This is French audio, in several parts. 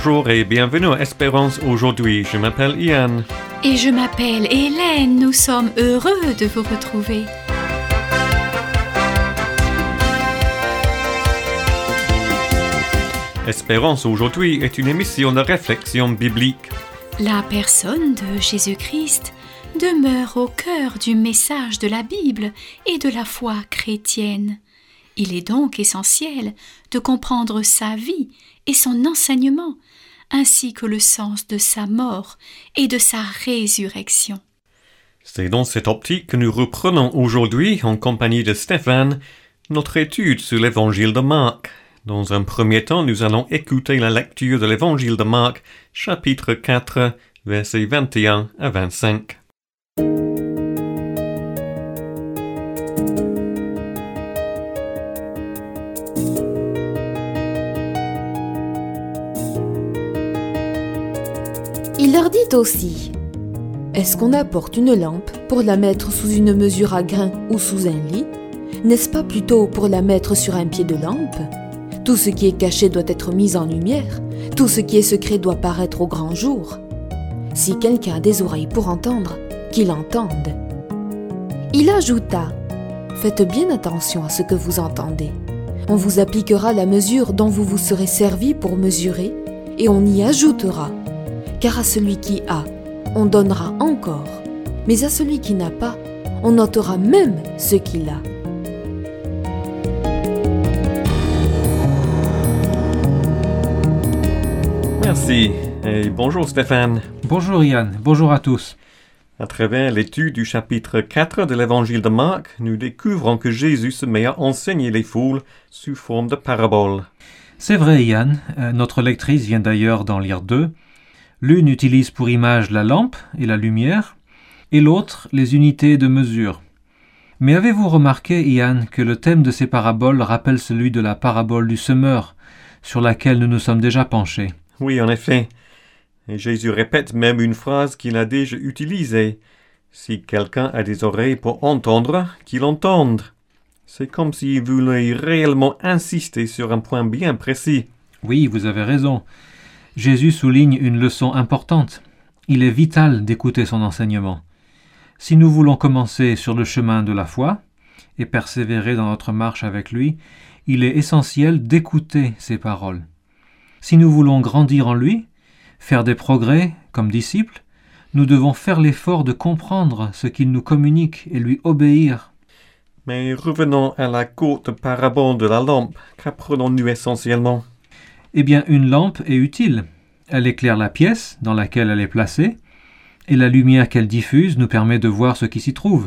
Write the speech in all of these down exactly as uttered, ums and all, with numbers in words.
Bonjour et bienvenue à Espérance aujourd'hui. Je m'appelle Ian. Et je m'appelle Hélène. Nous sommes heureux de vous retrouver. Espérance aujourd'hui est une émission de réflexion biblique. La personne de Jésus-Christ demeure au cœur du message de la Bible et de la foi chrétienne. Il est donc essentiel de comprendre sa vie et son enseignement, ainsi que le sens de sa mort et de sa résurrection. C'est dans cette optique que nous reprenons aujourd'hui, en compagnie de Stéphane, notre étude sur l'évangile de Marc. Dans un premier temps, nous allons écouter la lecture de l'évangile de Marc, chapitre quatre, versets vingt et un à vingt-cinq. Il leur dit aussi : « Est-ce qu'on apporte une lampe pour la mettre sous une mesure à grains ou sous un lit ? N'est-ce pas plutôt pour la mettre sur un pied de lampe ? Tout ce qui est caché doit être mis en lumière, tout ce qui est secret doit paraître au grand jour. Si quelqu'un a des oreilles pour entendre, qu'il entende. » Il ajouta : « Faites bien attention à ce que vous entendez. On vous appliquera la mesure dont vous vous serez servi pour mesurer, et on y ajoutera. Car à celui qui a, on donnera encore, mais à celui qui n'a pas, on notera même ce qu'il a. » Merci, et bonjour Stéphane. Bonjour Yann, bonjour à tous. À travers l'étude du chapitre quatre de l'évangile de Marc, nous découvrons que Jésus se met à enseigner les foules sous forme de paraboles. C'est vrai Yann, euh, notre lectrice vient d'ailleurs d'en lire deux. L'une utilise pour image la lampe et la lumière, et l'autre les unités de mesure. Mais avez-vous remarqué, Ian, que le thème de ces paraboles rappelle celui de la parabole du semeur, sur laquelle nous nous sommes déjà penchés ? Oui, en effet. Et Jésus répète même une phrase qu'il a déjà utilisée. Si quelqu'un a des oreilles pour entendre, qu'il entende. C'est comme s'il voulait réellement insister sur un point bien précis. Oui, vous avez raison. Jésus souligne une leçon importante. Il est vital d'écouter son enseignement. Si nous voulons commencer sur le chemin de la foi et persévérer dans notre marche avec lui, il est essentiel d'écouter ses paroles. Si nous voulons grandir en lui, faire des progrès comme disciples, nous devons faire l'effort de comprendre ce qu'il nous communique et lui obéir. Mais revenons à la courte parabole de la lampe. Qu'apprenons-nous essentiellement ? Eh bien, une lampe est utile. Elle éclaire la pièce dans laquelle elle est placée, et la lumière qu'elle diffuse nous permet de voir ce qui s'y trouve.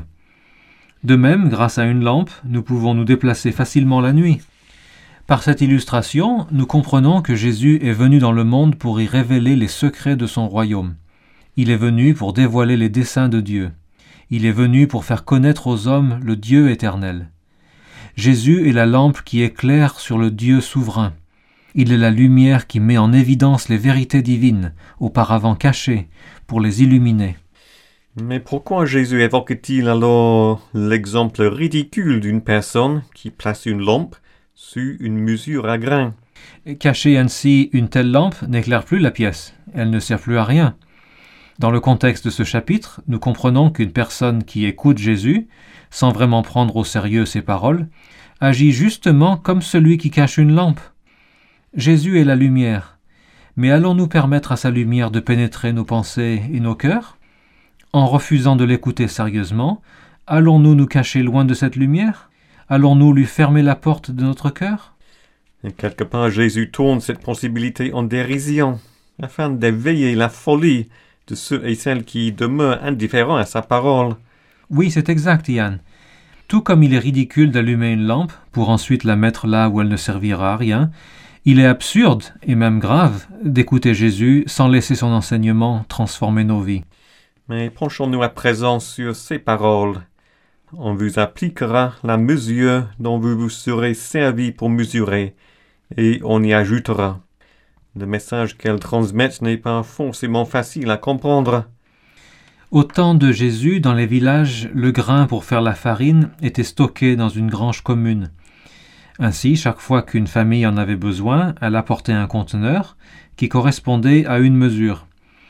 De même, grâce à une lampe, nous pouvons nous déplacer facilement la nuit. Par cette illustration, nous comprenons que Jésus est venu dans le monde pour y révéler les secrets de son royaume. Il est venu pour dévoiler les desseins de Dieu. Il est venu pour faire connaître aux hommes le Dieu éternel. Jésus est la lampe qui éclaire sur le Dieu souverain. Il est la lumière qui met en évidence les vérités divines, auparavant cachées, pour les illuminer. Mais pourquoi Jésus évoque-t-il alors l'exemple ridicule d'une personne qui place une lampe sous une mesure à grains ? Cacher ainsi une telle lampe n'éclaire plus la pièce, elle ne sert plus à rien. Dans le contexte de ce chapitre, nous comprenons qu'une personne qui écoute Jésus, sans vraiment prendre au sérieux ses paroles, agit justement comme celui qui cache une lampe. Jésus est la lumière, mais allons-nous permettre à sa lumière de pénétrer nos pensées et nos cœurs ? En refusant de l'écouter sérieusement, allons-nous nous cacher loin de cette lumière ? Allons-nous lui fermer la porte de notre cœur ? Et quelque part, Jésus tourne cette possibilité en dérision, afin d'éveiller la folie de ceux et celles qui demeurent indifférents à sa parole. Oui, c'est exact, Ian. Tout comme il est ridicule d'allumer une lampe pour ensuite la mettre là où elle ne servira à rien, il est absurde, et même grave, d'écouter Jésus sans laisser son enseignement transformer nos vies. Mais penchons-nous à présent sur ces paroles. On vous appliquera la mesure dont vous vous serez servi pour mesurer, et on y ajoutera. Le message qu'elles transmettent n'est pas forcément facile à comprendre. Au temps de Jésus, dans les villages, le grain pour faire la farine était stocké dans une grange commune. Ainsi, chaque fois qu'une famille en avait besoin, elle apportait un conteneur qui correspondait à une mesure.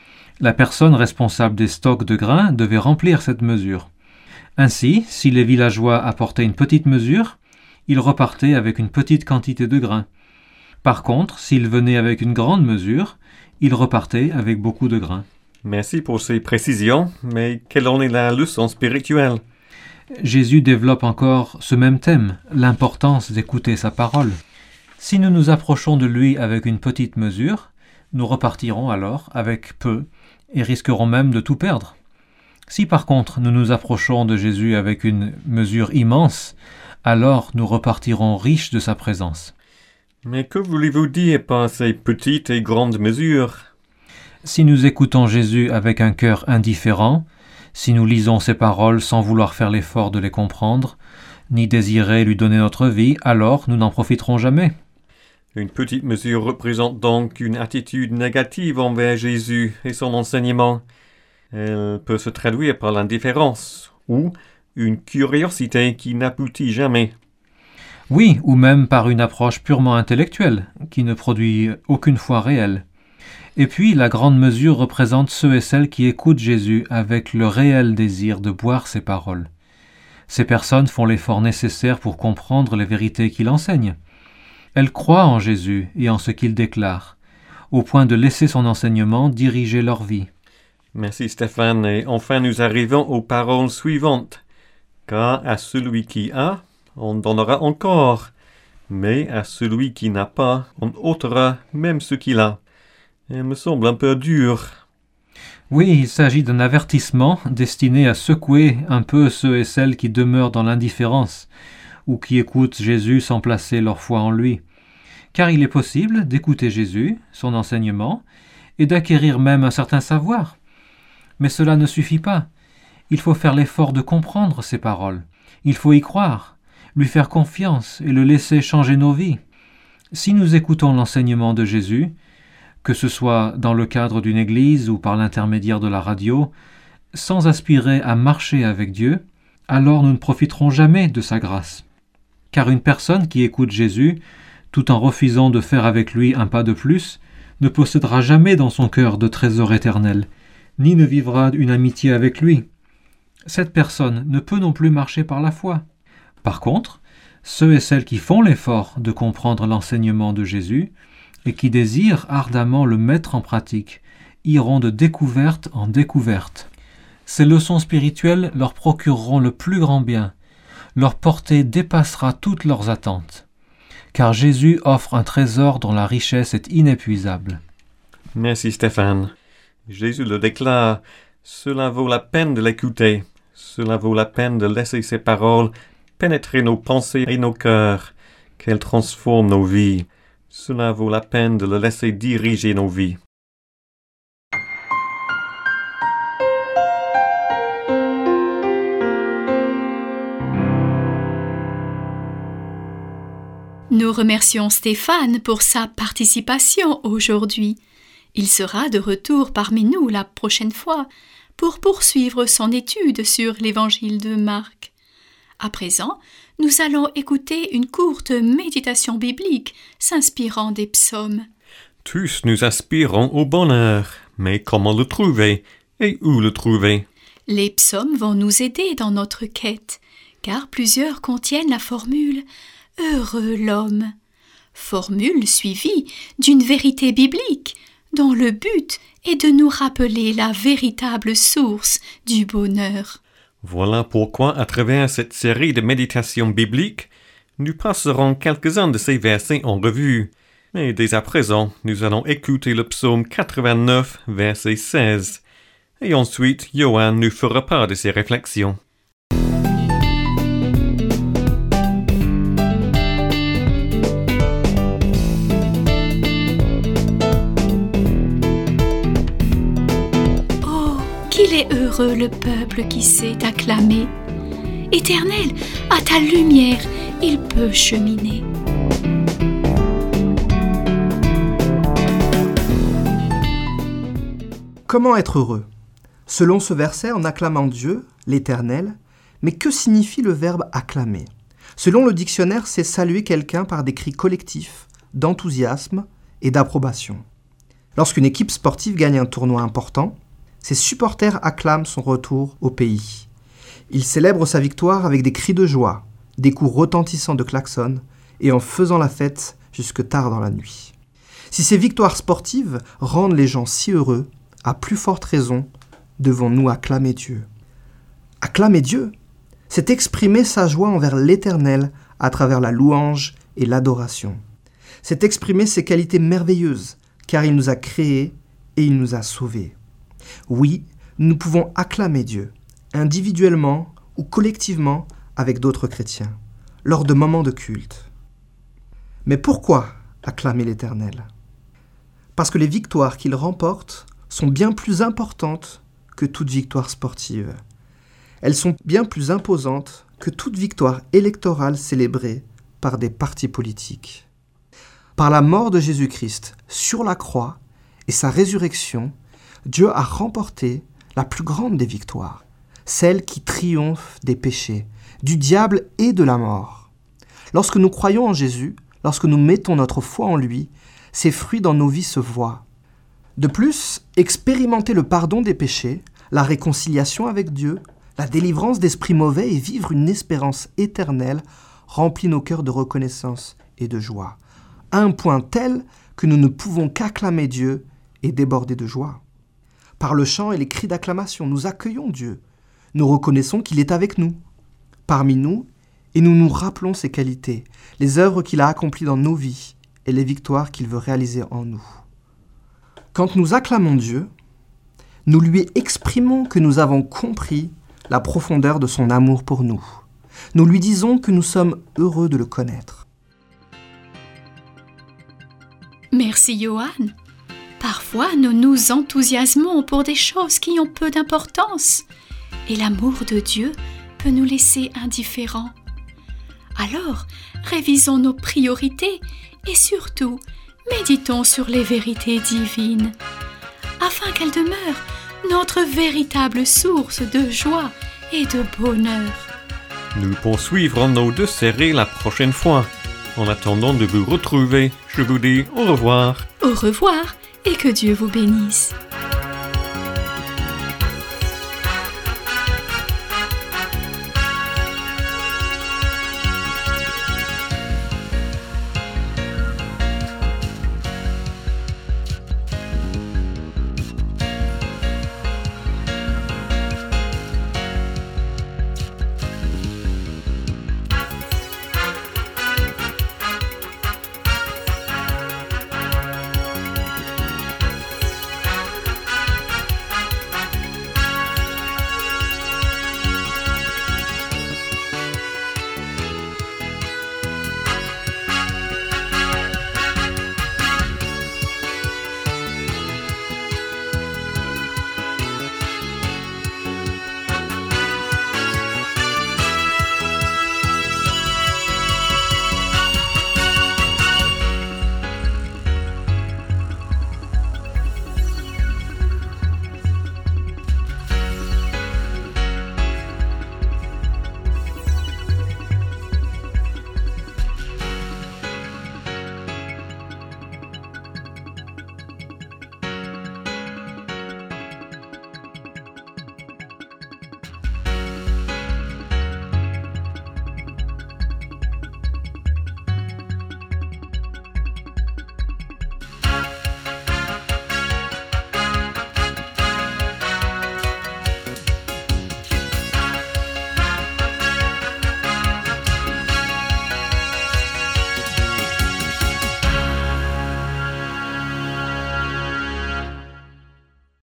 La personne responsable des stocks de grains devait remplir cette mesure. Ainsi, si les villageois apportaient une petite mesure, ils repartaient avec une petite quantité de grains. Par contre, s'ils venaient avec une grande mesure, ils repartaient avec beaucoup de grains. Merci pour ces précisions, mais quelle en est la leçon spirituelle? Jésus développe encore ce même thème, l'importance d'écouter sa parole. Si nous nous approchons de lui avec une petite mesure, nous repartirons alors avec peu et risquerons même de tout perdre. Si par contre nous nous approchons de Jésus avec une mesure immense, alors nous repartirons riches de sa présence. Mais que voulez-vous dire par ces petites et grandes mesures? Si nous écoutons Jésus avec un cœur indifférent, si nous lisons ses paroles sans vouloir faire l'effort de les comprendre, ni désirer lui donner notre vie, alors nous n'en profiterons jamais. Une petite mesure représente donc une attitude négative envers Jésus et son enseignement. Elle peut se traduire par l'indifférence ou une curiosité qui n'aboutit jamais. Oui, ou même par une approche purement intellectuelle, qui ne produit aucune foi réelle. Et puis, la grande mesure représente ceux et celles qui écoutent Jésus avec le réel désir de boire ses paroles. Ces personnes font l'effort nécessaire pour comprendre les vérités qu'il enseigne. Elles croient en Jésus et en ce qu'il déclare, au point de laisser son enseignement diriger leur vie. Merci Stéphane, et enfin nous arrivons aux paroles suivantes. Car à celui qui a, on donnera encore, mais à celui qui n'a pas, on ôtera même ce qu'il a. Elle me semble un peu dur. Oui, il s'agit d'un avertissement destiné à secouer un peu ceux et celles qui demeurent dans l'indifférence, ou qui écoutent Jésus sans placer leur foi en lui. Car il est possible d'écouter Jésus, son enseignement, et d'acquérir même un certain savoir. Mais cela ne suffit pas. Il faut faire l'effort de comprendre ses paroles. Il faut y croire, lui faire confiance et le laisser changer nos vies. Si nous écoutons l'enseignement de Jésus, que ce soit dans le cadre d'une église ou par l'intermédiaire de la radio, sans aspirer à marcher avec Dieu, alors nous ne profiterons jamais de sa grâce. Car une personne qui écoute Jésus, tout en refusant de faire avec lui un pas de plus, ne possédera jamais dans son cœur de trésor éternel, ni ne vivra une amitié avec lui. Cette personne ne peut non plus marcher par la foi. Par contre, ceux et celles qui font l'effort de comprendre l'enseignement de Jésus et qui désirent ardemment le mettre en pratique, iront de découverte en découverte. Ces leçons spirituelles leur procureront le plus grand bien. Leur portée dépassera toutes leurs attentes. Car Jésus offre un trésor dont la richesse est inépuisable. Merci Stéphane. Jésus le déclare, cela vaut la peine de l'écouter. Cela vaut la peine de laisser ses paroles pénétrer nos pensées et nos cœurs, qu'elles transforment nos vies. Cela vaut la peine de le laisser diriger nos vies. Nous remercions Stéphane pour sa participation aujourd'hui. Il sera de retour parmi nous la prochaine fois pour poursuivre son étude sur l'évangile de Marc. À présent, nous allons écouter une courte méditation biblique s'inspirant des psaumes. Tous nous aspirons au bonheur, mais comment le trouver et où le trouver? Les psaumes vont nous aider dans notre quête, car plusieurs contiennent la formule « Heureux l'homme », formule suivie d'une vérité biblique dont le but est de nous rappeler la véritable source du bonheur. Voilà pourquoi, à travers cette série de méditations bibliques, nous passerons quelques-uns de ces versets en revue. Mais dès à présent, nous allons écouter le psaume quatre-vingt-neuf, verset seize. Et ensuite, Johan nous fera part de ses réflexions. Qu'il est heureux le peuple qui sait acclamer. Éternel, à ta lumière, il peut cheminer. Comment être heureux? Selon ce verset, en acclamant Dieu, l'Éternel, mais que signifie le verbe acclamer? Selon le dictionnaire, c'est saluer quelqu'un par des cris collectifs, d'enthousiasme et d'approbation. Lorsqu'une équipe sportive gagne un tournoi important, ses supporters acclament son retour au pays. Ils célèbrent sa victoire avec des cris de joie, des coups retentissants de klaxon et en faisant la fête jusque tard dans la nuit. Si ces victoires sportives rendent les gens si heureux, à plus forte raison, devons-nous acclamer Dieu. Acclamer Dieu, c'est exprimer sa joie envers l'Éternel à travers la louange et l'adoration. C'est exprimer ses qualités merveilleuses, car il nous a créés et il nous a sauvés. Oui, nous pouvons acclamer Dieu, individuellement ou collectivement avec d'autres chrétiens, lors de moments de culte. Mais pourquoi acclamer l'Éternel ? Parce que les victoires qu'il remporte sont bien plus importantes que toute victoire sportive. Elles sont bien plus imposantes que toute victoire électorale célébrée par des partis politiques. Par la mort de Jésus-Christ sur la croix et sa résurrection, Dieu a remporté la plus grande des victoires, celle qui triomphe des péchés, du diable et de la mort. Lorsque nous croyons en Jésus, lorsque nous mettons notre foi en lui, ses fruits dans nos vies se voient. De plus, expérimenter le pardon des péchés, la réconciliation avec Dieu, la délivrance d'esprits mauvais et vivre une espérance éternelle remplit nos cœurs de reconnaissance et de joie, à un point tel que nous ne pouvons qu'acclamer Dieu et déborder de joie. Par le chant et les cris d'acclamation, nous accueillons Dieu. Nous reconnaissons qu'il est avec nous, parmi nous, et nous nous rappelons ses qualités, les œuvres qu'il a accomplies dans nos vies et les victoires qu'il veut réaliser en nous. Quand nous acclamons Dieu, nous lui exprimons que nous avons compris la profondeur de son amour pour nous. Nous lui disons que nous sommes heureux de le connaître. Merci Johan. Parfois, nous nous enthousiasmons pour des choses qui ont peu d'importance, et l'amour de Dieu peut nous laisser indifférents. Alors, révisons nos priorités et surtout, méditons sur les vérités divines, afin qu'elles demeurent notre véritable source de joie et de bonheur. Nous poursuivrons nos deux séries la prochaine fois. En attendant de vous retrouver, je vous dis au revoir. Au revoir et que Dieu vous bénisse.